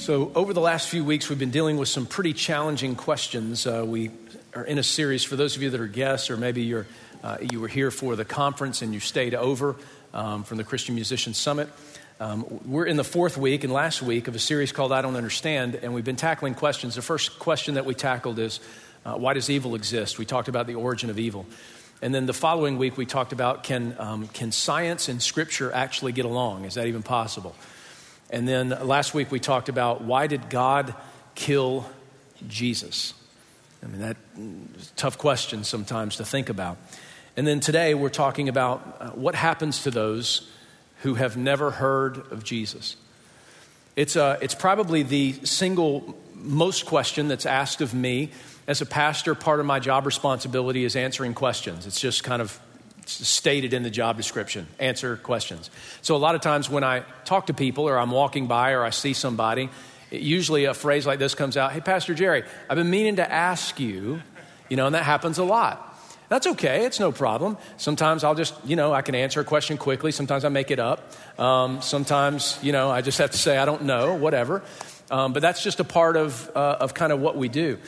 So over the last few weeks, we've been dealing with some pretty challenging questions. We are in a series, for those of you that are guests, or maybe you were here for the conference and you stayed over from the Christian Musicians Summit. We're in the fourth week and last week of a series called I Don't Understand, and we've been tackling questions. The first question that we tackled is, why does evil exist? We talked about the origin of evil. And then the following week, we talked about, can science and Scripture actually get along? Is that even possible? And then last week we talked about, why did God kill Jesus? I mean, that's a tough question sometimes to think about. And then today we're talking about what happens to those who have never heard of Jesus. It's probably the single most question that's asked of me. As a pastor, part of my job responsibility is answering questions. It's just kind of stated in the job description, answer questions. So a lot of times when I talk to people or I'm walking by or I see somebody, usually a phrase like this comes out, hey, Pastor Jerry, I've been meaning to ask you, and that happens a lot. That's okay. It's no problem. Sometimes I'll just, I can answer a question quickly. Sometimes I make it up. Sometimes, I just have to say, I don't know, whatever. But that's just a part of kind of what we do.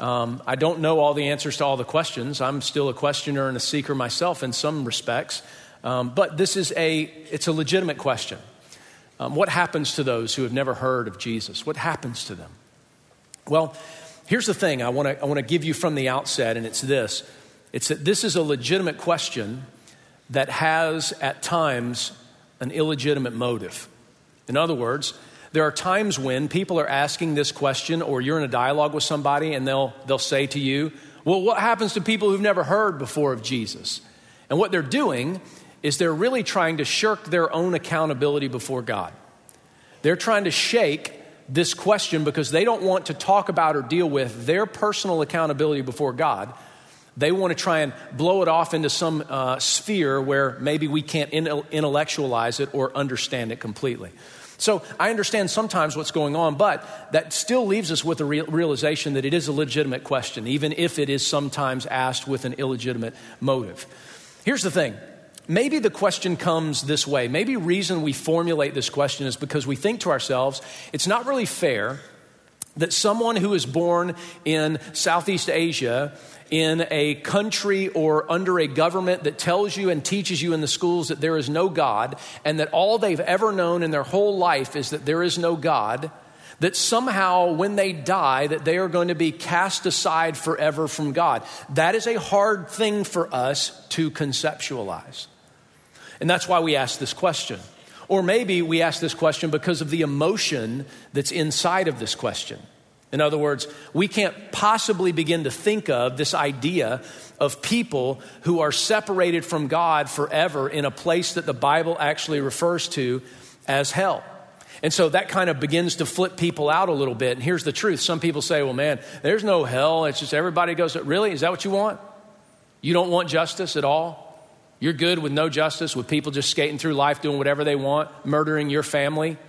I don't know all the answers to all the questions. I'm still a questioner and a seeker myself in some respects. But it's a legitimate question. What happens to those who have never heard of Jesus? What happens to them? Well, here's the thing I want to give you from the outset, and it's this. It's that this is a legitimate question that has at times an illegitimate motive. In other words, there are times when people are asking this question, or you're in a dialogue with somebody and they'll say to you, well, what happens to people who've never heard before of Jesus? And what they're doing is they're really trying to shirk their own accountability before God. They're trying to shake this question because they don't want to talk about or deal with their personal accountability before God. They want to try and blow it off into some sphere where maybe we can't intellectualize it or understand it completely. So I understand sometimes what's going on, but that still leaves us with a realization that it is a legitimate question, even if it is sometimes asked with an illegitimate motive. Here's the thing. Maybe the question comes this way. Maybe the reason we formulate this question is because we think to ourselves, it's not really fair that someone who is born in Southeast Asia in a country or under a government that tells you and teaches you in the schools that there is no God, and that all they've ever known in their whole life is that there is no God, that somehow when they die, that they are going to be cast aside forever from God. That is a hard thing for us to conceptualize. And that's why we ask this question. Or maybe we ask this question because of the emotion that's inside of this question. In other words, we can't possibly begin to think of this idea of people who are separated from God forever in a place that the Bible actually refers to as hell. And so that kind of begins to flip people out a little bit. And here's the truth. Some people say, well, man, there's no hell. It's just everybody goes, really? Is that what you want? You don't want justice at all? You're good with no justice, with people just skating through life doing whatever they want, murdering your family?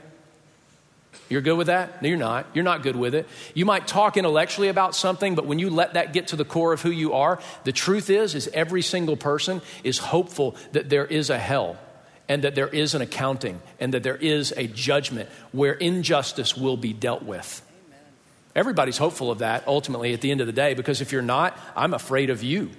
You're good with that? No, you're not. You're not good with it. You might talk intellectually about something, but when you let that get to the core of who you are, the truth is every single person is hopeful that there is a hell and that there is an accounting and that there is a judgment where injustice will be dealt with. Amen. Everybody's hopeful of that ultimately at the end of the day, because if you're not, I'm afraid of you.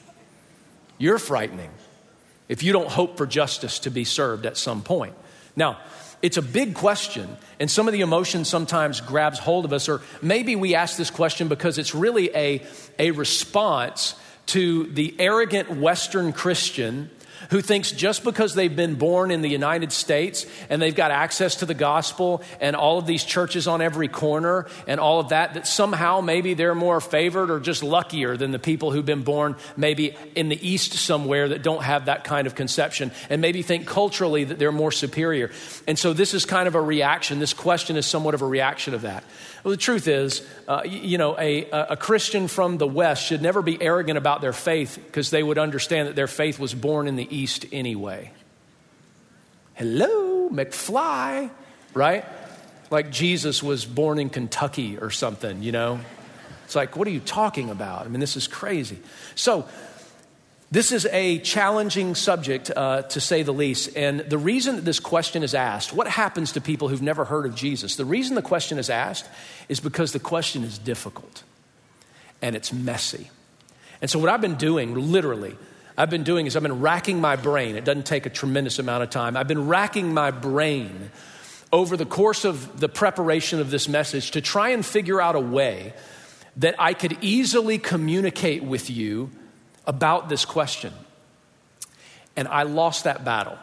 You're frightening if you don't hope for justice to be served at some point. Now, it's a big question, and some of the emotion sometimes grabs hold of us, or maybe we ask this question because it's really a response to the arrogant Western Christian who thinks just because they've been born in the United States and they've got access to the gospel and all of these churches on every corner and all of that, that somehow maybe they're more favored or just luckier than the people who've been born maybe in the East somewhere that don't have that kind of conception, and maybe think culturally that they're more superior. And so this is kind of a reaction. This question is somewhat of a reaction of that. Well, the truth is, a Christian from the West should never be arrogant about their faith, because they would understand that their faith was born in the East anyway. Hello, McFly, right? Like Jesus was born in Kentucky or something, It's like, what are you talking about? I mean, this is crazy. So This is a challenging subject, to say the least. And the reason that this question is asked, what happens to people who've never heard of Jesus? The reason the question is asked is because the question is difficult and it's messy. And so what I've been doing, literally, I've been racking my brain. It doesn't take a tremendous amount of time. I've been racking my brain over the course of the preparation of this message to try and figure out a way that I could easily communicate with you about this question. And I lost that battle.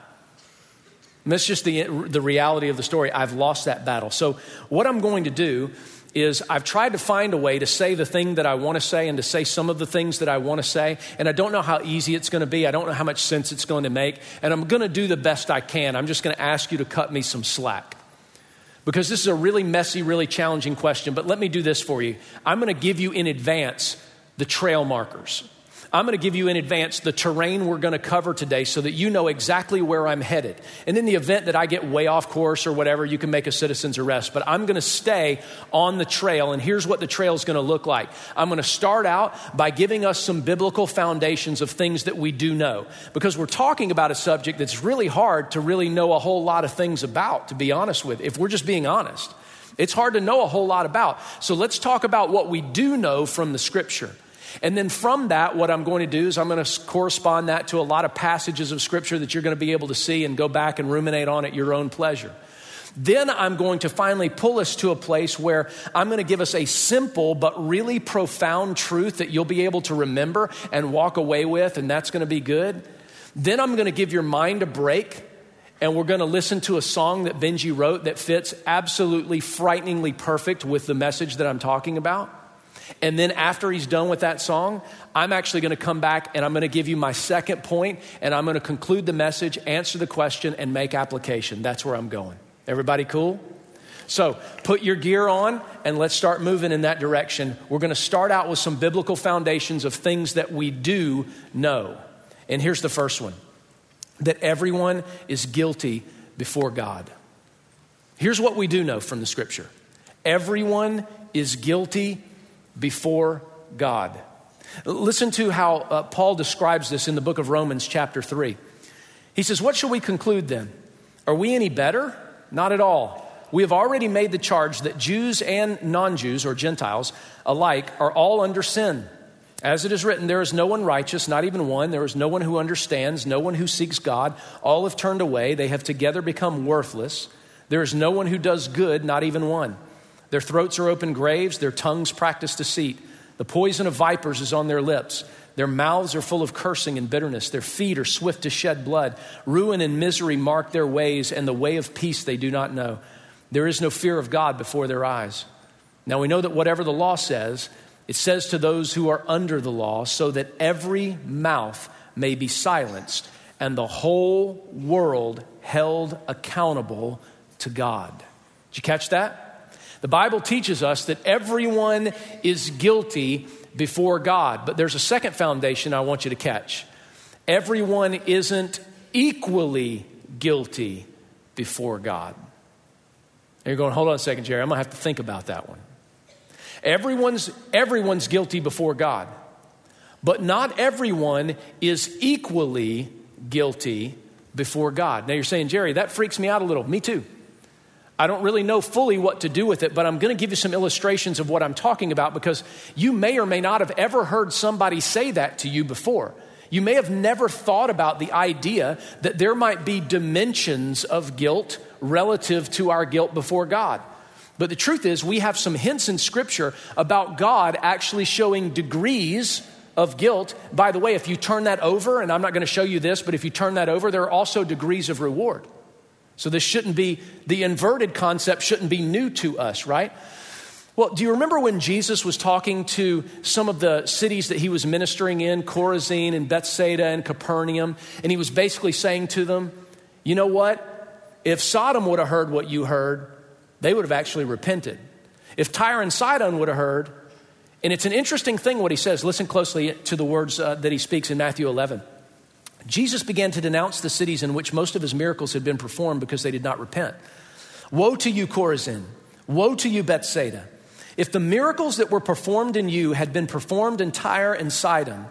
And that's just the reality of the story. I've lost that battle. So what I'm going to do is I've tried to find a way to say the thing that I want to say and to say some of the things that I want to say. And I don't know how easy it's going to be. I don't know how much sense it's going to make. And I'm going to do the best I can. I'm just going to ask you to cut me some slack, because this is a really messy, really challenging question. But let me do this for you. I'm going to give you in advance the trail markers. I'm going to give you in advance the terrain we're going to cover today so that you know exactly where I'm headed. And in the event that I get way off course or whatever, you can make a citizen's arrest. But I'm going to stay on the trail, and here's what the trail is going to look like. I'm going to start out by giving us some biblical foundations of things that we do know, because we're talking about a subject that's really hard to really know a whole lot of things about, to be honest with you, if we're just being honest. It's hard to know a whole lot about. So let's talk about what we do know from the Scripture. And then from that, what I'm going to do is I'm going to correspond that to a lot of passages of Scripture that you're going to be able to see and go back and ruminate on at your own pleasure. Then I'm going to finally pull us to a place where I'm going to give us a simple but really profound truth that you'll be able to remember and walk away with, and that's going to be good. Then I'm going to give your mind a break, and we're going to listen to a song that Benji wrote that fits absolutely frighteningly perfect with the message that I'm talking about. And then after he's done with that song, I'm actually going to come back and I'm going to give you my second point, and I'm going to conclude the message, answer the question, and make application. That's where I'm going. Everybody cool? So put your gear on and let's start moving in that direction. We're going to start out with some biblical foundations of things that we do know. And here's the first one: that everyone is guilty before God. Here's what we do know from the Scripture. Everyone is guilty before God. Listen to how Paul describes this in the book of Romans chapter 3. He says, "What shall we conclude then? Are we any better? Not at all. We have already made the charge that Jews and non-Jews, or Gentiles alike, are all under sin. As it is written, there is no one righteous, not even one. There is no one who understands, no one who seeks God. All have turned away. They have together become worthless. There is no one who does good, not even one. Their throats are open graves. Their tongues practice deceit. The poison of vipers is on their lips. Their mouths are full of cursing and bitterness. Their feet are swift to shed blood. Ruin and misery mark their ways, and the way of peace they do not know. There is no fear of God before their eyes." Now we know that whatever the law says, it says to those who are under the law, so that every mouth may be silenced and the whole world held accountable to God. Did you catch that? The Bible teaches us that everyone is guilty before God. But there's a second foundation I want you to catch. Everyone isn't equally guilty before God. And you're going, hold on a second, Jerry. I'm going to have to think about that one. Everyone's guilty before God. But not everyone is equally guilty before God. Now you're saying, Jerry, that freaks me out a little. Me too. I don't really know fully what to do with it, but I'm going to give you some illustrations of what I'm talking about, because you may or may not have ever heard somebody say that to you before. You may have never thought about the idea that there might be dimensions of guilt relative to our guilt before God. But the truth is, we have some hints in Scripture about God actually showing degrees of guilt. By the way, if you turn that over, and I'm not going to show you this, but if you turn that over, there are also degrees of reward. So this shouldn't be, the inverted concept shouldn't be new to us, right? Well, do you remember when Jesus was talking to some of the cities that he was ministering in, Chorazin and Bethsaida and Capernaum, and he was basically saying to them, you know what? If Sodom would have heard what you heard, they would have actually repented. If Tyre and Sidon would have heard, and it's an interesting thing what he says. Listen closely to the words that he speaks in Matthew 11. Jesus began to denounce the cities in which most of his miracles had been performed because they did not repent. Woe to you, Chorazin! Woe to you, Bethsaida! If the miracles that were performed in you had been performed in Tyre and Sidon,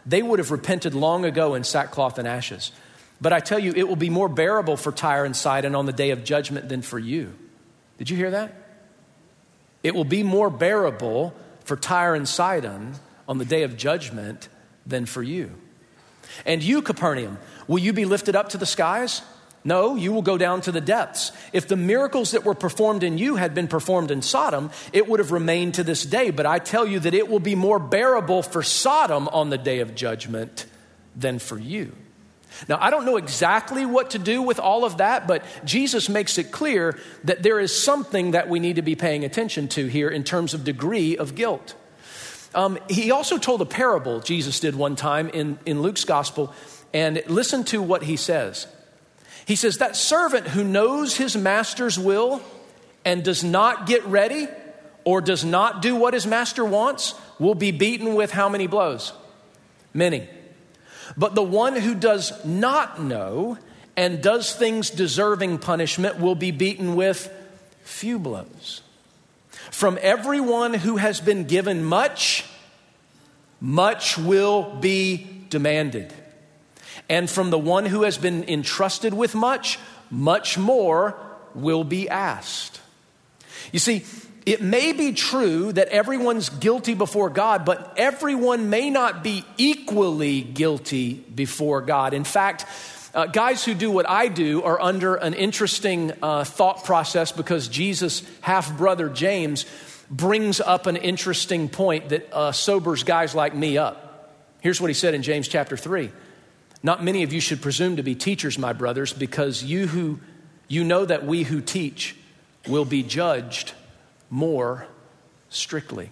they would have repented long ago in sackcloth and ashes. But I tell you, it will be more bearable for Tyre and Sidon on the day of judgment than for you. Did you hear that? It will be more bearable for Tyre and Sidon on the day of judgment than for you. And you, Capernaum, will you be lifted up to the skies? No, you will go down to the depths. If the miracles that were performed in you had been performed in Sodom, it would have remained to this day. But I tell you that it will be more bearable for Sodom on the day of judgment than for you. Now, I don't know exactly what to do with all of that, but Jesus makes it clear that there is something that we need to be paying attention to here in terms of degree of guilt. He also told a parable, Jesus did one time in Luke's gospel, and listen to what he says. He says, that servant who knows his master's will and does not get ready or does not do what his master wants will be beaten with how many blows? Many. But the one who does not know and does things deserving punishment will be beaten with few blows. From everyone who has been given much, much will be demanded. And from the one who has been entrusted with much, much more will be asked. You see, it may be true that everyone's guilty before God, but everyone may not be equally guilty before God. In fact, guys who do what I do are under an interesting thought process because Jesus' half-brother James brings up an interesting point that sobers guys like me up. Here's what he said in James chapter 3. Not many of you should presume to be teachers, my brothers, because you know that we who teach will be judged more strictly.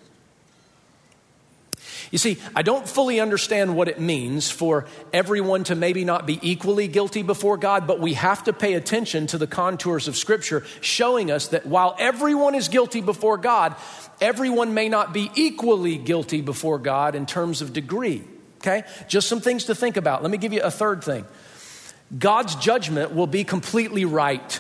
You see, I don't fully understand what it means for everyone to maybe not be equally guilty before God, but we have to pay attention to the contours of Scripture showing us that while everyone is guilty before God, everyone may not be equally guilty before God in terms of degree. Okay? Just some things to think about. Let me give you a third thing. God's judgment will be completely right.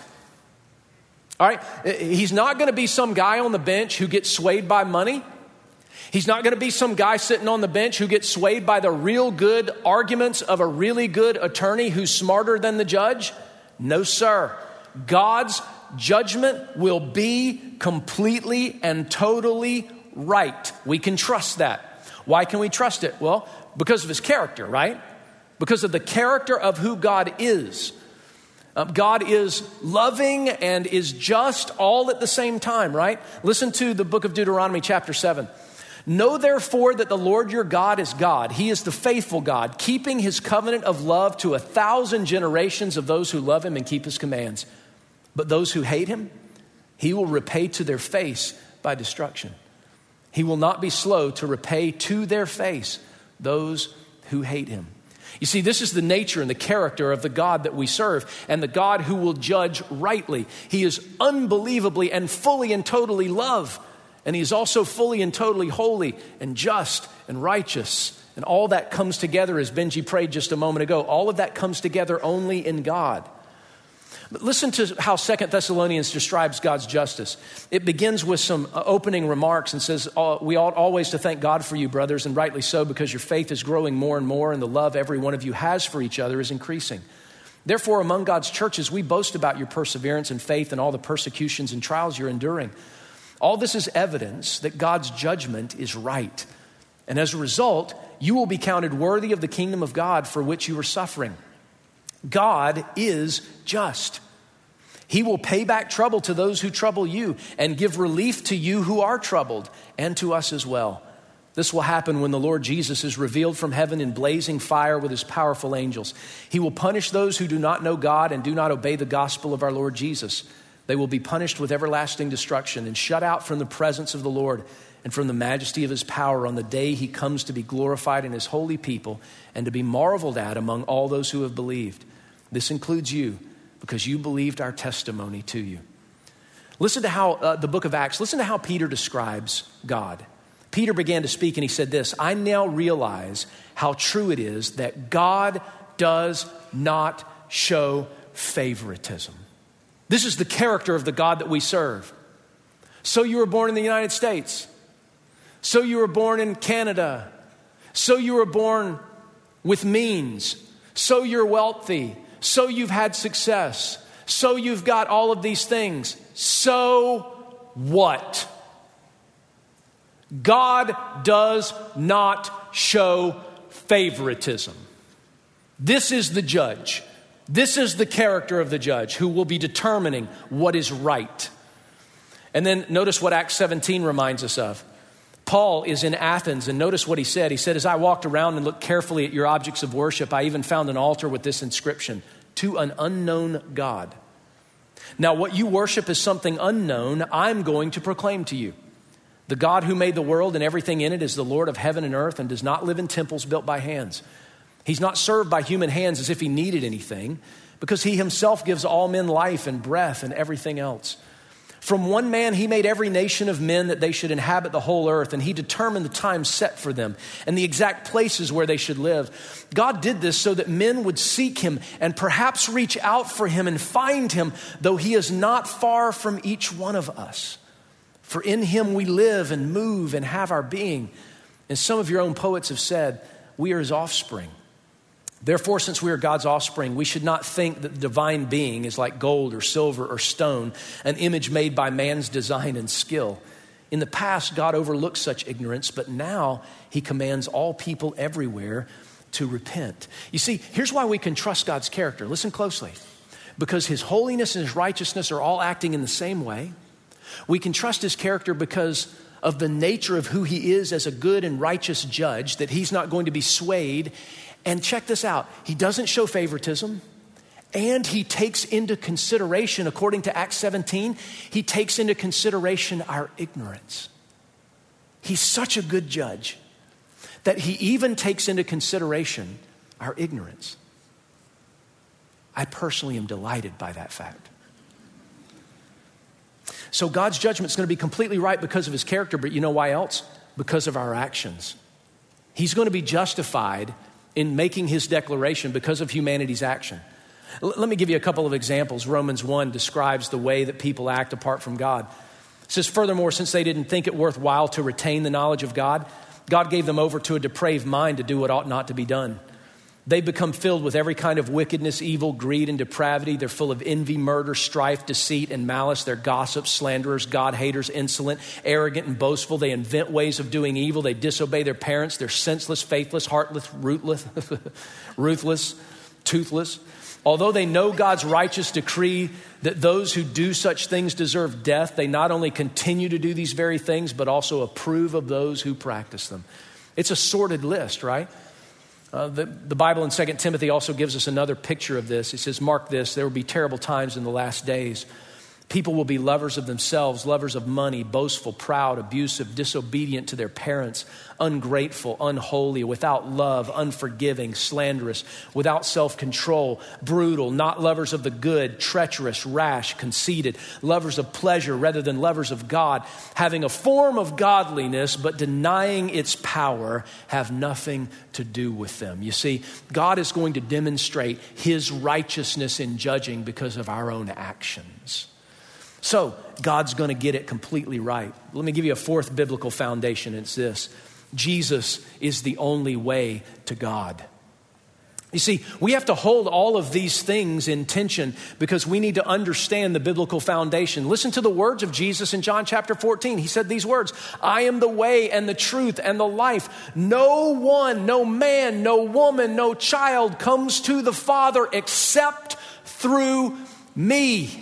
All right? He's not going to be some guy on the bench who gets swayed by money. He's not going to be some guy sitting on the bench who gets swayed by the real good arguments of a really good attorney who's smarter than the judge. No, sir. God's judgment will be completely and totally right. We can trust that. Why can we trust it? Well, because of his character, right? Because of the character of who God is. God is loving and is just all at the same time, right? Listen to the book of Deuteronomy chapter 7. Know therefore that the Lord your God is God. He is the faithful God, keeping his covenant of love to 1,000 generations of those who love him and keep his commands. But those who hate him, he will repay to their face by destruction. He will not be slow to repay to their face those who hate him. You see, this is the nature and the character of the God that we serve and the God who will judge rightly. He is unbelievably and fully and totally love. And he is also fully and totally holy and just and righteous. And all that comes together, as Benji prayed just a moment ago, all of that comes together only in God. But listen to how 2 Thessalonians describes God's justice. It begins with some opening remarks and says, we ought always to thank God for you, brothers, and rightly so, because your faith is growing more and more, and the love every one of you has for each other is increasing. Therefore, among God's churches, we boast about your perseverance and faith and all the persecutions and trials you're enduring. All this is evidence that God's judgment is right. And as a result, you will be counted worthy of the kingdom of God for which you are suffering. God is just. He will pay back trouble to those who trouble you and give relief to you who are troubled and to us as well. This will happen when the Lord Jesus is revealed from heaven in blazing fire with his powerful angels. He will punish those who do not know God and do not obey the gospel of our Lord Jesus. They will be punished with everlasting destruction and shut out from the presence of the Lord and from the majesty of his power on the day he comes to be glorified in his holy people and to be marveled at among all those who have believed. This includes you, because you believed our testimony to you. Listen to how the book of Acts, listen to how Peter describes God. Peter began to speak and he said this, I now realize how true it is that God does not show favoritism. This is the character of the God that we serve. So you were born in the United States. So you were born in Canada. So you were born with means, so you're wealthy, so you've had success, so you've got all of these things. So what? God does not show favoritism. This is the judge. This is the character of the judge who will be determining what is right. And then notice what Acts 17 reminds us of. Paul is in Athens, and notice what he said. He said, as I walked around and looked carefully at your objects of worship, I even found an altar with this inscription, to an unknown God. Now, what you worship is something unknown, I'm going to proclaim to you. The God who made the world and everything in it is the Lord of heaven and earth and does not live in temples built by hands. He's not served by human hands as if he needed anything, because he himself gives all men life and breath and everything else. From one man, he made every nation of men that they should inhabit the whole earth, and he determined the time set for them and the exact places where they should live. God did this so that men would seek him and perhaps reach out for him and find him, though he is not far from each one of us. For in him we live and move and have our being. And some of your own poets have said, we are his offspring. Therefore, since we are God's offspring, we should not think that the divine being is like gold or silver or stone, an image made by man's design and skill. In the past, God overlooked such ignorance, but now he commands all people everywhere to repent. You see, here's why we can trust God's character. Listen closely. Because his holiness and his righteousness are all acting in the same way. We can trust his character because of the nature of who he is as a good and righteous judge, that he's not going to be swayed. And check this out. He doesn't show favoritism, and he takes into consideration, according to Acts 17, he takes into consideration our ignorance. He's such a good judge that he even takes into consideration our ignorance. I personally am delighted by that fact. So God's judgment is going to be completely right because of his character, but you know why else? Because of our actions. He's going to be justified in making his declaration because of humanity's action. Let me give you a couple of examples. Romans 1 describes the way that people act apart from God. It says, furthermore, since they didn't think it worthwhile to retain the knowledge of God, God gave them over to a depraved mind to do what ought not to be done. They become filled with every kind of wickedness, evil, greed, and depravity. They're full of envy, murder, strife, deceit, and malice. They're gossips, slanderers, God-haters, insolent, arrogant, and boastful. They invent ways of doing evil. They disobey their parents. They're senseless, faithless, heartless, ruthless, toothless. Although they know God's righteous decree that those who do such things deserve death, they not only continue to do these very things, but also approve of those who practice them. It's a sordid list, right? The Bible in 2 Timothy also gives us another picture of this. It says, mark this, there will be terrible times in the last days. People will be lovers of themselves, lovers of money, boastful, proud, abusive, disobedient to their parents, ungrateful, unholy, without love, unforgiving, slanderous, without self-control, brutal, not lovers of the good, treacherous, rash, conceited, lovers of pleasure rather than lovers of God, having a form of godliness but denying its power, have nothing to do with them. You see, God is going to demonstrate his righteousness in judging because of our own actions. So God's going to get it completely right. Let me give you a fourth biblical foundation. It's this: Jesus is the only way to God. You see, we have to hold all of these things in tension because we need to understand the biblical foundation. Listen to the words of Jesus in John chapter 14. He said these words, I am the way and the truth and the life. No one, no man, no woman, no child comes to the Father except through me.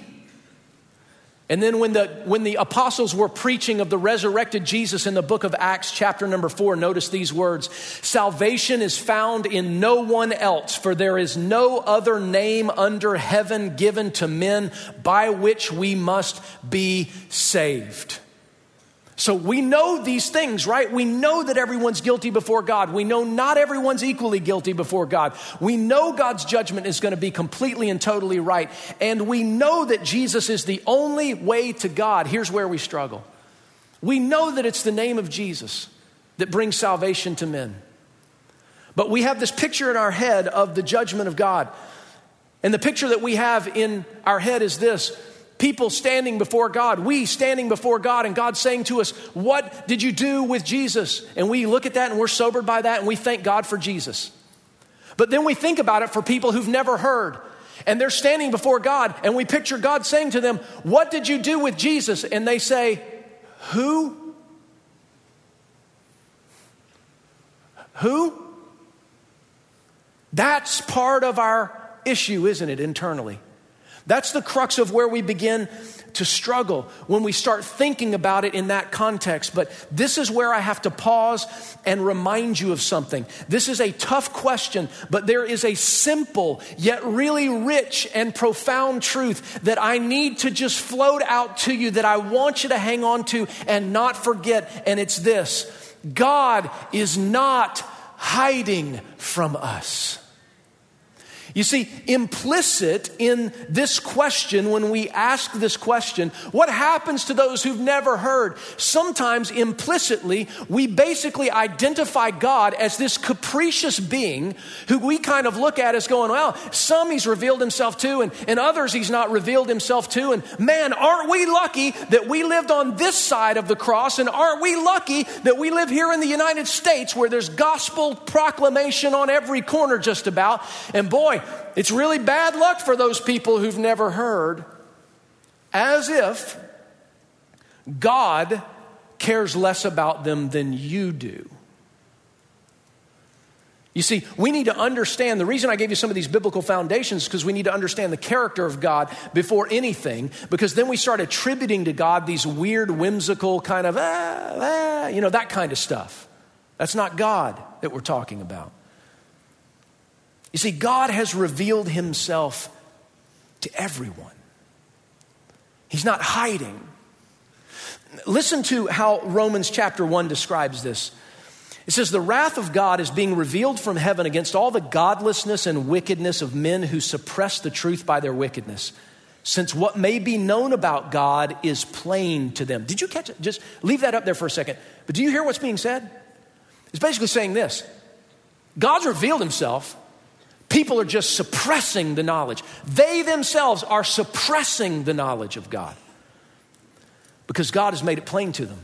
And then when the apostles were preaching of the resurrected Jesus in the book of Acts chapter number 4, notice these words. Salvation is found in no one else, for there is no other name under heaven given to men by which we must be saved. So we know these things, right? We know that everyone's guilty before God. We know not everyone's equally guilty before God. We know God's judgment is going to be completely and totally right. And we know that Jesus is the only way to God. Here's where we struggle. We know that it's the name of Jesus that brings salvation to men. But we have this picture in our head of the judgment of God. And the picture that we have in our head is this: people standing before God, we standing before God, and God saying to us, what did you do with Jesus? And we look at that and we're sobered by that and we thank God for Jesus. But then we think about it for people who've never heard. And they're standing before God, and we picture God saying to them, "What did you do with Jesus?" And they say, "Who? Who?" That's part of our issue, isn't it, internally? That's the crux of where we begin to struggle when we start thinking about it in that context. But this is where I have to pause and remind you of something. This is a tough question, but there is a simple yet really rich and profound truth that I need to just float out to you, that I want you to hang on to and not forget. And it's this: God is not hiding from us. You see, implicit in this question, when we ask this question, what happens to those who've never heard? Sometimes implicitly, we basically identify God as this capricious being who we kind of look at as going, well, some he's revealed himself to, and others he's not revealed himself to. And man, aren't we lucky that we lived on this side of the cross? And aren't we lucky that we live here in the United States where there's gospel proclamation on every corner just about? And boy, it's really bad luck for those people who've never heard, as if God cares less about them than you do. You see, we need to understand, the reason I gave you some of these biblical foundations is because we need to understand the character of God before anything, because then we start attributing to God these weird, whimsical kind of, that kind of stuff. That's not God that we're talking about. You see, God has revealed himself to everyone. He's not hiding. Listen to how Romans chapter 1 describes this. It says, "The wrath of God is being revealed from heaven against all the godlessness and wickedness of men who suppress the truth by their wickedness, since what may be known about God is plain to them." Did you catch it? Just leave that up there for a second. But do you hear what's being said? It's basically saying this: God's revealed himself. People are just suppressing the knowledge. They themselves are suppressing the knowledge of God because God has made it plain to them.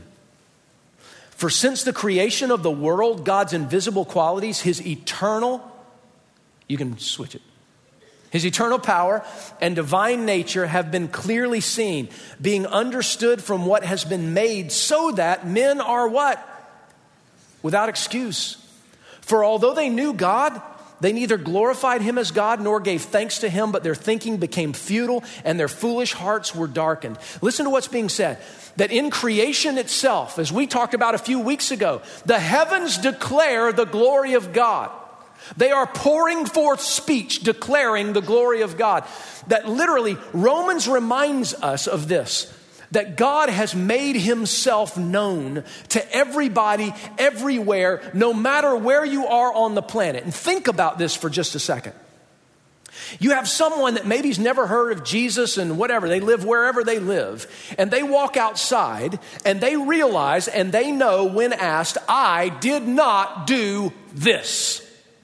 "For since the creation of the world, God's invisible qualities, his eternal," you can switch it, "his eternal power and divine nature have been clearly seen, being understood from what has been made, so that men are" what? "Without excuse. For although they knew God, they neither glorified him as God nor gave thanks to him, but their thinking became futile and their foolish hearts were darkened." Listen to what's being said. That in creation itself, as we talked about a few weeks ago, the heavens declare the glory of God. They are pouring forth speech declaring the glory of God. That literally, Romans reminds us of this: that God has made himself known to everybody, everywhere, no matter where you are on the planet. And think about this for just a second. You have someone that maybe's never heard of Jesus and whatever, they live wherever they live, and they walk outside and they realize and they know when asked, "I did not do this.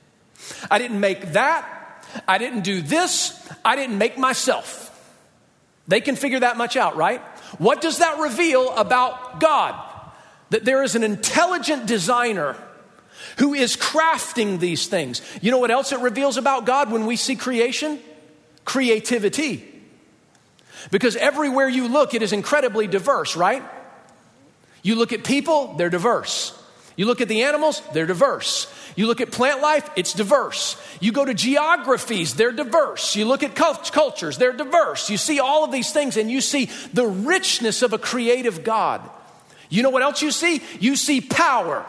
I didn't make that. I didn't do this. I didn't make myself." They can figure that much out, right? What does that reveal about God? That there is an intelligent designer who is crafting these things. You know what else it reveals about God when we see creation? Creativity. Because everywhere you look, it is incredibly diverse, right? You look at people, they're diverse. You look at the animals, they're diverse. You look at plant life, it's diverse. You go to geographies, they're diverse. You look at cultures, they're diverse. You see all of these things and you see the richness of a creative God. You know what else you see? You see power.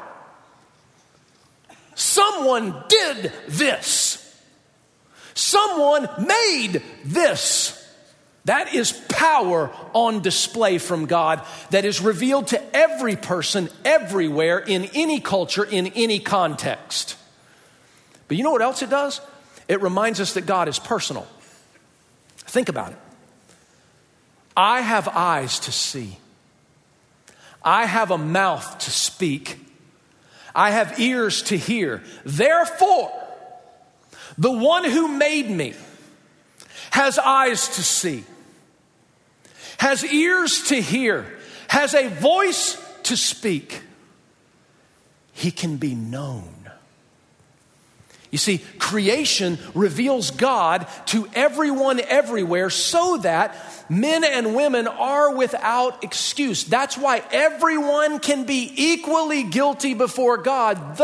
Someone did this. Someone made this. That is power on display from God that is revealed to every person, everywhere, in any culture, in any context. But you know what else it does? It reminds us that God is personal. Think about it. I have eyes to see. I have a mouth to speak. I have ears to hear. Therefore, the one who made me has eyes to see, has ears to hear, has a voice to speak. He can be known. You see, creation reveals God to everyone everywhere so that men and women are without excuse. That's why everyone can be equally guilty before God,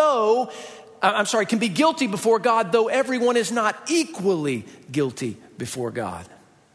can be guilty before God, though everyone is not equally guilty before God.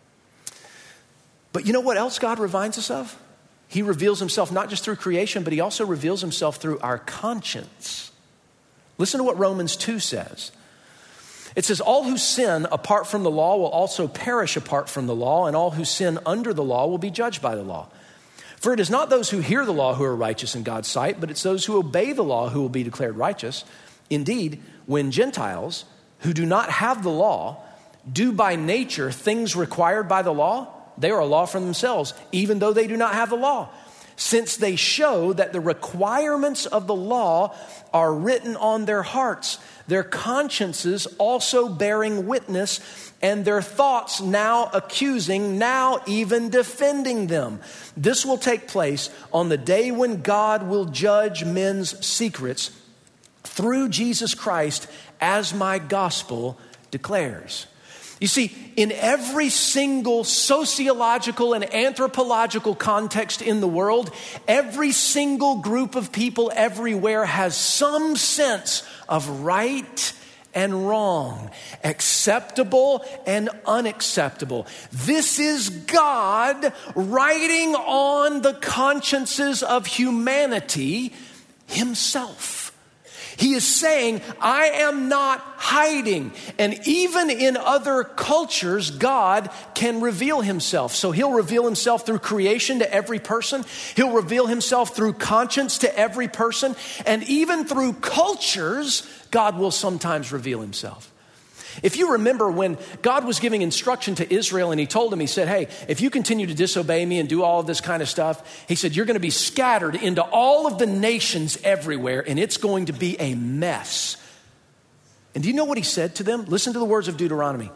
But you know what else God reminds us of? He reveals himself not just through creation, but he also reveals himself through our conscience. Listen to what Romans 2 says. It says, all who sin apart from the law will also perish apart from the law, and all who sin under the law will be judged by the law. For it is not those who hear the law who are righteous in God's sight, but it's those who obey the law who will be declared righteous. Indeed, when Gentiles who do not have the law do by nature things required by the law, they are a law for themselves, even though they do not have the law, since they show that the requirements of the law are written on their hearts, their consciences also bearing witness, and their thoughts now accusing, now even defending them. This will take place on the day when God will judge men's secrets through Jesus Christ, as my gospel declares. You see, in every single sociological and anthropological context in the world, every single group of people everywhere has some sense of right and wrong, acceptable and unacceptable. This is God writing on the consciences of humanity himself. He is saying, I am not hiding. And even in other cultures, God can reveal himself. So he'll reveal himself through creation to every person. He'll reveal himself through conscience to every person. And even through cultures, God will sometimes reveal himself. If you remember when God was giving instruction to Israel and he told them, he said, hey, if you continue to disobey me and do all of this kind of stuff, he said, you're going to be scattered into all of the nations everywhere and it's going to be a mess. And do you know what he said to them? Listen to the words of Deuteronomy.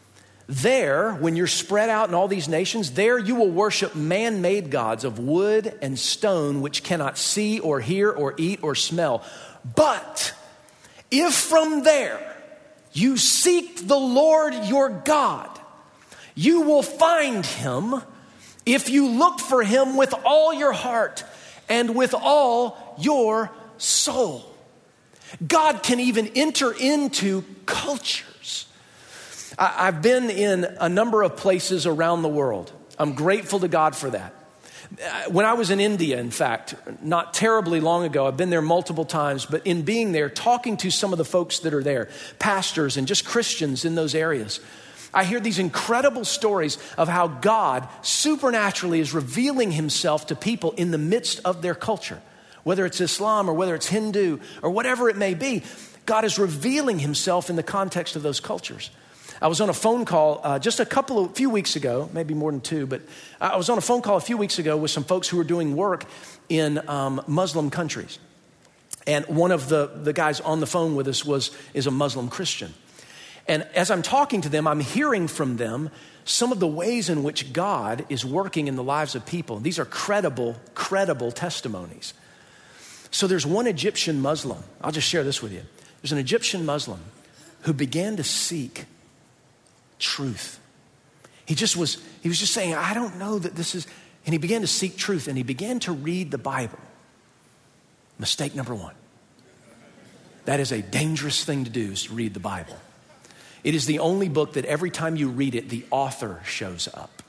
There, when you're spread out in all these nations, there you will worship man-made gods of wood and stone, which cannot see or hear or eat or smell. But if from there you seek the Lord your God, you will find him if you look for him with all your heart and with all your soul. God can even enter into cultures. I've been in a number of places around the world. I'm grateful to God for that. When I was in India, in fact, not terribly long ago, I've been there multiple times, but in being there, talking to some of the folks that are there, pastors and just Christians in those areas, I hear these incredible stories of how God supernaturally is revealing himself to people in the midst of their culture. Whether it's Islam or whether it's Hindu or whatever it may be, God is revealing himself in the context of those cultures. I was on a phone call just a few weeks ago, maybe more than two, but I was on a phone call a few weeks ago with some folks who were doing work in Muslim countries. And one of the guys on the phone with us is a Muslim Christian. And as I'm talking to them, I'm hearing from them some of the ways in which God is working in the lives of people. These are credible testimonies. So there's one Egyptian Muslim. I'll just share this with you. There's an Egyptian Muslim who began to seek truth. He was just saying, I don't know that this is, and he began to seek truth and he began to read the Bible. Mistake number one. That is a dangerous thing to do, is to read the Bible. It is the only book that every time you read it, the author shows up.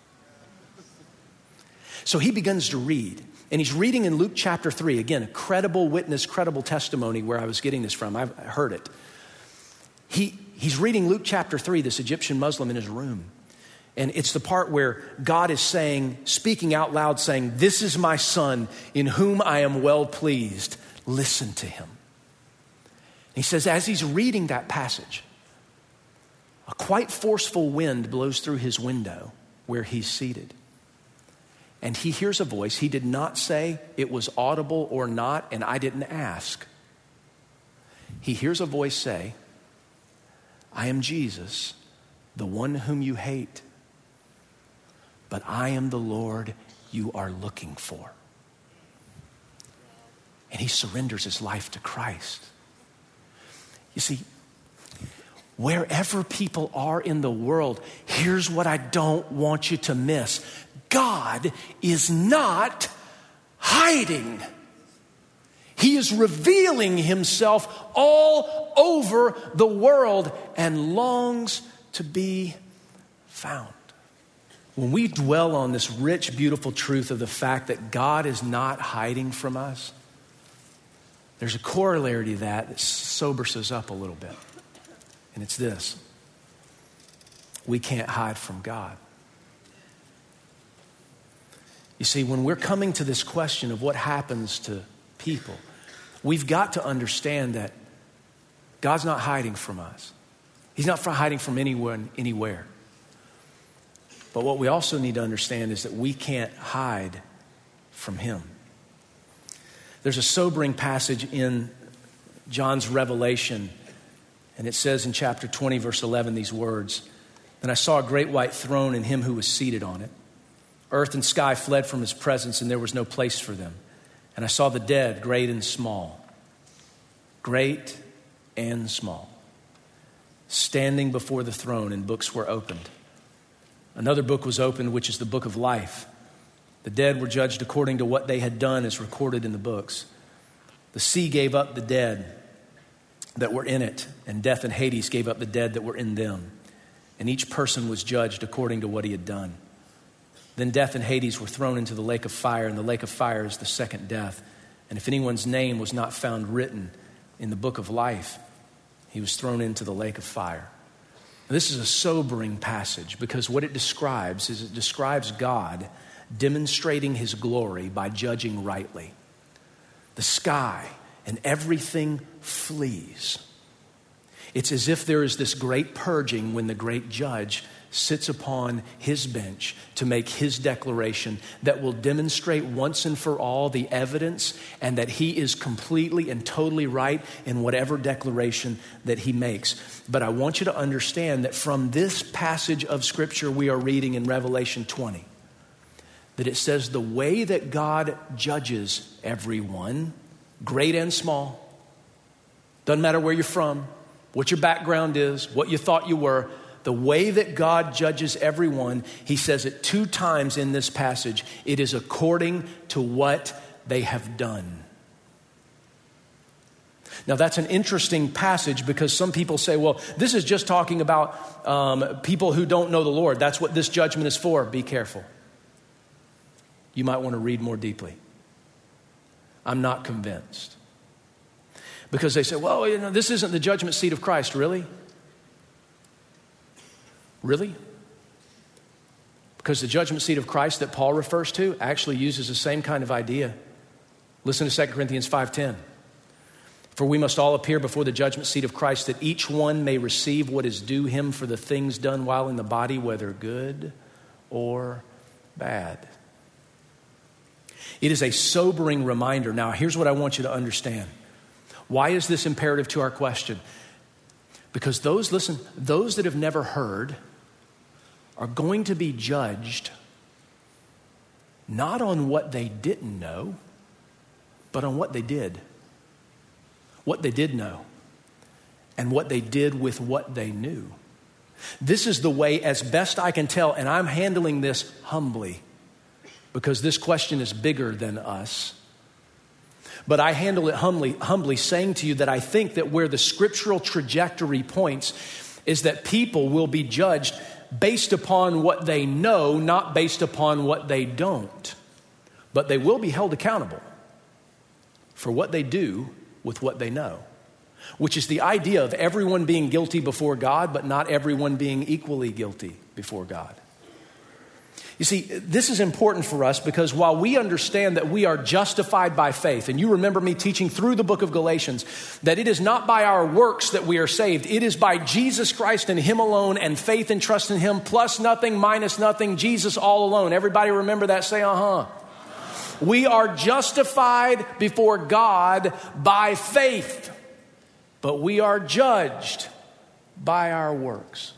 So he begins to read, and he's reading in Luke chapter 3. Again, a credible witness, credible testimony where I was getting this from. I've heard it. He's reading Luke chapter 3, this Egyptian Muslim in his room. And it's the part where God is saying, speaking out loud, saying, this is my son in whom I am well pleased. Listen to him. And he says, as he's reading that passage, a quite forceful wind blows through his window where he's seated. And he hears a voice. He did not say it was audible or not, and I didn't ask. He hears a voice say, I am Jesus, the one whom you hate, but I am the Lord you are looking for. And he surrenders his life to Christ. You see, wherever people are in the world, here's what I don't want you to miss. God is not hiding. He is revealing himself all over the world and longs to be found. When we dwell on this rich, beautiful truth of the fact that God is not hiding from us, there's a corollary to that sobers us up a little bit. And it's this: we can't hide from God. You see, when we're coming to this question of what happens to people, we've got to understand that God's not hiding from us. He's not hiding from anyone, anywhere. But what we also need to understand is that we can't hide from him. There's a sobering passage in John's Revelation, and it says in chapter 20, verse 11, these words: "Then I saw a great white throne and him who was seated on it. Earth and sky fled from his presence, and there was no place for them. And I saw the dead, great and small, standing before the throne, and books were opened. Another book was opened, which is the book of life. The dead were judged according to what they had done as recorded in the books. The sea gave up the dead that were in it, and death and Hades gave up the dead that were in them. And each person was judged according to what he had done. Then death and Hades were thrown into the lake of fire, and the lake of fire is the second death. And if anyone's name was not found written in the book of life, he was thrown into the lake of fire." Now, this is a sobering passage because what it describes is it describes God demonstrating his glory by judging rightly. The sky and everything flees. It's as if there is this great purging when the great judge sits upon his bench to make his declaration that will demonstrate once and for all the evidence and that he is completely and totally right in whatever declaration that he makes. But I want you to understand that from this passage of Scripture we are reading in Revelation 20, that it says the way that God judges everyone, great and small, doesn't matter where you're from, what your background is, what you thought you were, the way that God judges everyone, he says it 2 times in this passage, it is according to what they have done. Now that's an interesting passage because some people say, well, this is just talking about people who don't know the Lord. That's what this judgment is for. Be careful. You might want to read more deeply. I'm not convinced. Because they say, well, this isn't the judgment seat of Christ. Really? Really? Because the judgment seat of Christ that Paul refers to actually uses the same kind of idea. Listen to 2 Corinthians 5:10. "For we must all appear before the judgment seat of Christ, that each one may receive what is due him for the things done while in the body, whether good or bad." It is a sobering reminder. Now, here's what I want you to understand. Why is this imperative to our question? Because those that have never heard are going to be judged not on what they didn't know, but on what they did. What they did know and what they did with what they knew. This is the way, as best I can tell, and I'm handling this humbly because this question is bigger than us. But I handle it humbly, saying to you that I think that where the scriptural trajectory points is that people will be judged based upon what they know, not based upon what they don't. But they will be held accountable for what they do with what they know, which is the idea of everyone being guilty before God, but not everyone being equally guilty before God. You see, this is important for us because while we understand that we are justified by faith, and you remember me teaching through the book of Galatians, that it is not by our works that we are saved. It is by Jesus Christ and him alone and faith and trust in him, plus nothing, minus nothing, Jesus all alone. Everybody remember that? Say, uh-huh. We are justified before God by faith, but we are judged by our works.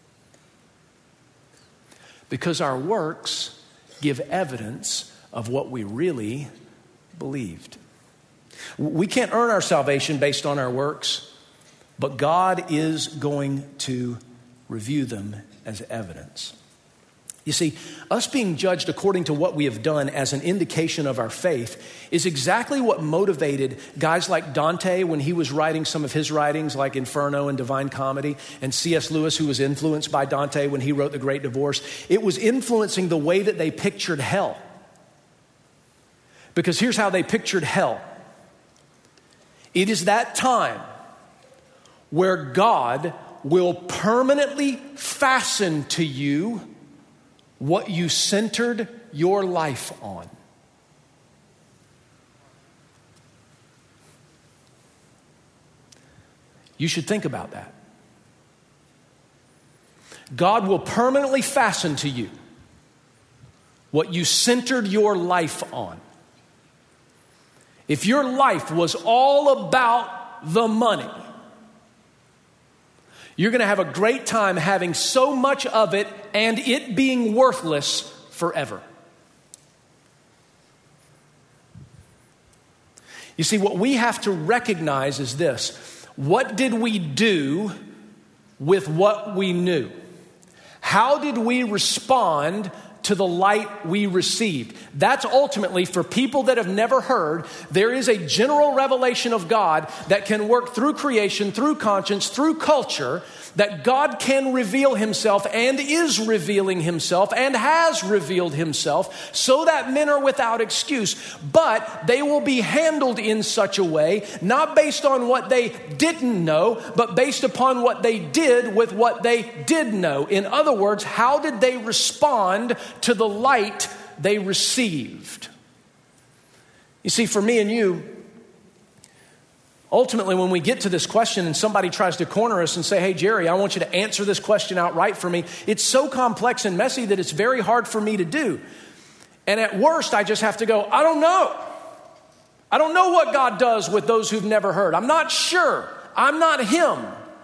Because our works give evidence of what we really believed. We can't earn our salvation based on our works. but God is going to review them as evidence. You see, us being judged according to what we have done as an indication of our faith is exactly what motivated guys like Dante when he was writing some of his writings like Inferno and Divine Comedy, and C.S. Lewis, who was influenced by Dante when he wrote The Great Divorce. It was influencing the way that they pictured hell. Because here's how they pictured hell. It is that time where God will permanently fasten to you what you centered your life on. You should think about that. God will permanently fasten to you what you centered your life on. If your life was all about the money, you're going to have a great time having so much of it and it being worthless forever. You see, what we have to recognize is this. What did we do with what we knew? How did we respond to the light we received? That's ultimately, for people that have never heard, there is a general revelation of God that can work through creation, through conscience, through culture, that God can reveal himself and is revealing himself and has revealed himself so that men are without excuse. But they will be handled in such a way, not based on what they didn't know, but based upon what they did with what they did know. In other words, how did they respond to the light they received? You see, for me and you, ultimately, when we get to this question and somebody tries to corner us and say, hey, Jerry, I want you to answer this question outright for me, it's so complex and messy that it's very hard for me to do. And at worst, I just have to go, I don't know. I don't know what God does with those who've never heard. I'm not sure. I'm not him.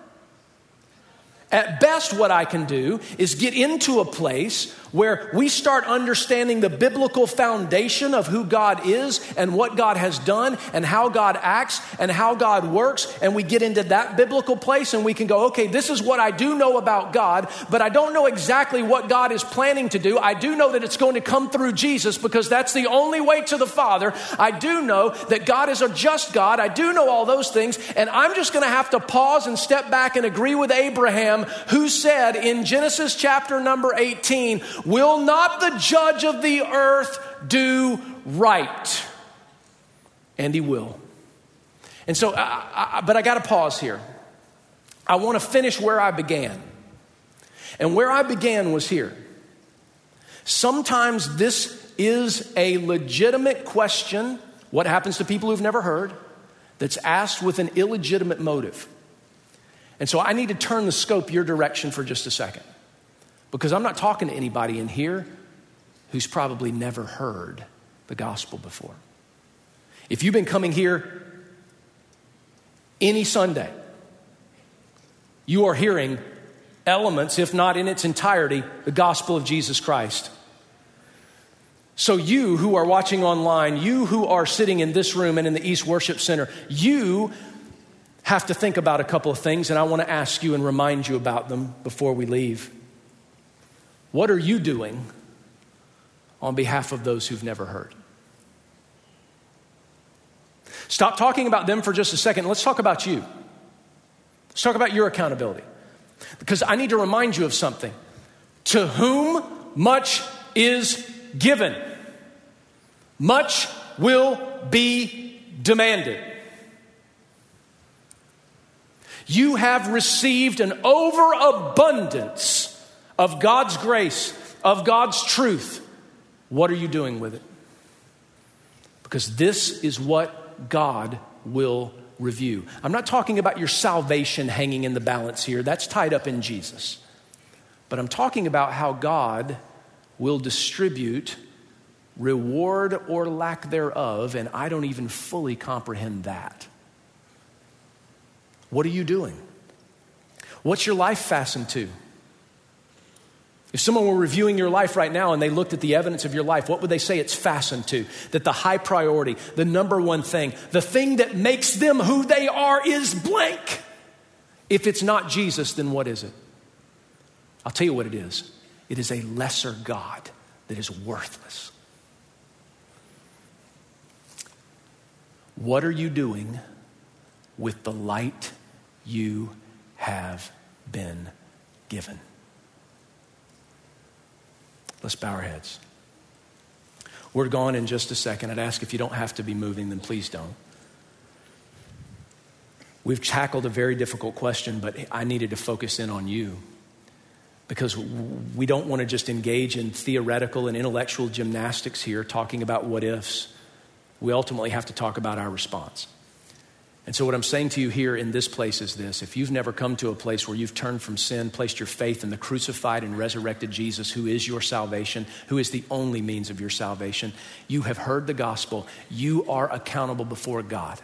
At best, what I can do is get into a place where we start understanding the biblical foundation of who God is and what God has done and how God acts and how God works. And we get into that biblical place and we can go, okay, this is what I do know about God, but I don't know exactly what God is planning to do. I do know that it's going to come through Jesus because that's the only way to the Father. I do know that God is a just God. I do know all those things. And I'm just going to have to pause and step back and agree with Abraham, who said in Genesis chapter number 18, will not the judge of the earth do right? And he will. And so, but I got to pause here. I want to finish where I began. And where I began was here. Sometimes this is a legitimate question, what happens to people who've never heard, that's asked with an illegitimate motive. And so I need to turn the scope your direction for just a second. Because I'm not talking to anybody in here who's probably never heard the gospel before. If you've been coming here any Sunday, you are hearing elements, if not in its entirety, the gospel of Jesus Christ. So you who are watching online, you who are sitting in this room and in the East Worship Center, you have to think about a couple of things, and I want to ask you and remind you about them before we leave. What are you doing on behalf of those who've never heard? Stop talking about them for just a second. Let's talk about you. Let's talk about your accountability. Because I need to remind you of something. To whom much is given, much will be demanded. You have received an overabundance of God's grace, of God's truth. What are you doing with it? Because this is what God will review. I'm not talking about your salvation hanging in the balance here. That's tied up in Jesus. But I'm talking about how God will distribute reward or lack thereof, and I don't even fully comprehend that. What are you doing? What's your life fastened to? If someone were reviewing your life right now and they looked at the evidence of your life, what would they say it's fastened to? That the high priority, the number one thing, the thing that makes them who they are is blank. If it's not Jesus, then what is it? I'll tell you what it is. It is a lesser God that is worthless. What are you doing with the light you have been given? Let's bow our heads. We're gone in just a second. I'd ask if you don't have to be moving, then please don't. We've tackled a very difficult question, but I needed to focus in on you because we don't want to just engage in theoretical and intellectual gymnastics here, talking about what ifs. We ultimately have to talk about our response. And so what I'm saying to you here in this place is this. If you've never come to a place where you've turned from sin, placed your faith in the crucified and resurrected Jesus, who is your salvation, who is the only means of your salvation, you have heard the gospel. You are accountable before God.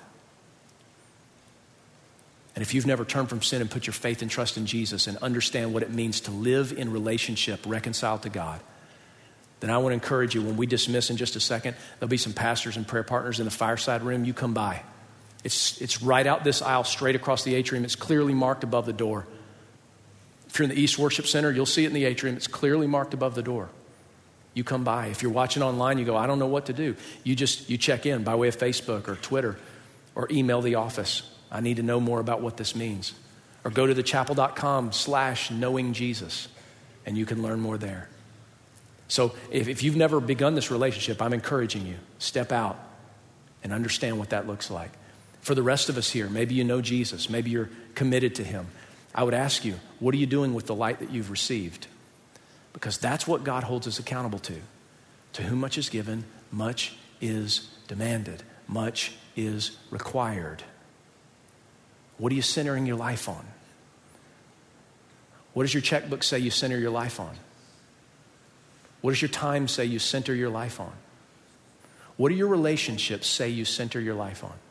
And if you've never turned from sin and put your faith and trust in Jesus and understand what it means to live in relationship, reconciled to God, then I want to encourage you, when we dismiss in just a second, there'll be some pastors and prayer partners in the fireside room. You come by. It's right out this aisle, straight across the atrium. It's clearly marked above the door. If you're in the East Worship Center, you'll see it in the atrium. It's clearly marked above the door. You come by. If you're watching online, you go, I don't know what to do. You check in by way of Facebook or Twitter or email the office. I need to know more about what this means. Or go to thechapel.com/knowingjesus and you can learn more there. So if you've never begun this relationship, I'm encouraging you, step out and understand what that looks like. For the rest of us here, maybe you know Jesus, maybe you're committed to him. I would ask you, what are you doing with the light that you've received? Because that's what God holds us accountable to. To whom much is given, much is demanded, much is required. What are you centering your life on? What does your checkbook say you center your life on? What does your time say you center your life on? What do your relationships say you center your life on?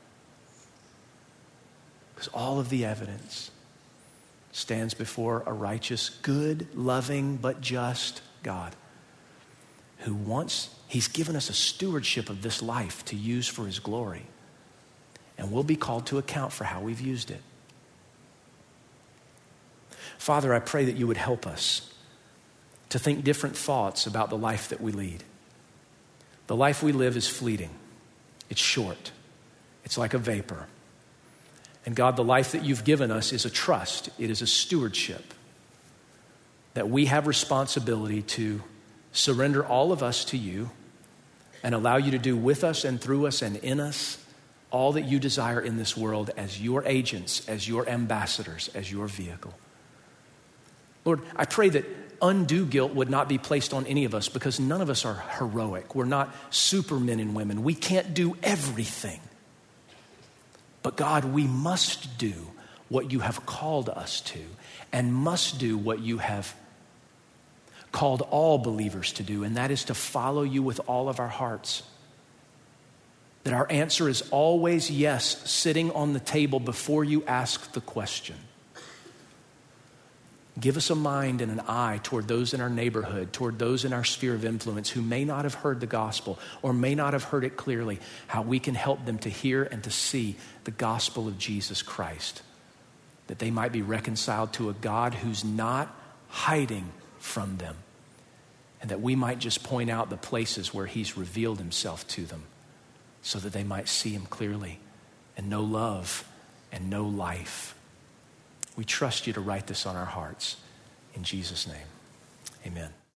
Because all of the evidence stands before a righteous, good, loving, but just God who he's given us a stewardship of this life to use for his glory. And we'll be called to account for how we've used it. Father, I pray that you would help us to think different thoughts about the life that we lead. The life we live is fleeting. It's short. It's like a vapor. And God, the life that you've given us is a trust. It is a stewardship that we have responsibility to surrender all of us to you and allow you to do with us and through us and in us all that you desire in this world as your agents, as your ambassadors, as your vehicle. Lord, I pray that undue guilt would not be placed on any of us because none of us are heroic. We're not supermen and women. We can't do everything. But God, we must do what you have called us to and must do what you have called all believers to do, and that is to follow you with all of our hearts. That our answer is always yes, sitting on the table before you ask the question. Give us a mind and an eye toward those in our neighborhood, toward those in our sphere of influence who may not have heard the gospel or may not have heard it clearly, how we can help them to hear and to see the gospel of Jesus Christ, that they might be reconciled to a God who's not hiding from them, and that we might just point out the places where he's revealed himself to them so that they might see him clearly and know love and know life. We trust you to write this on our hearts. In Jesus' name, amen.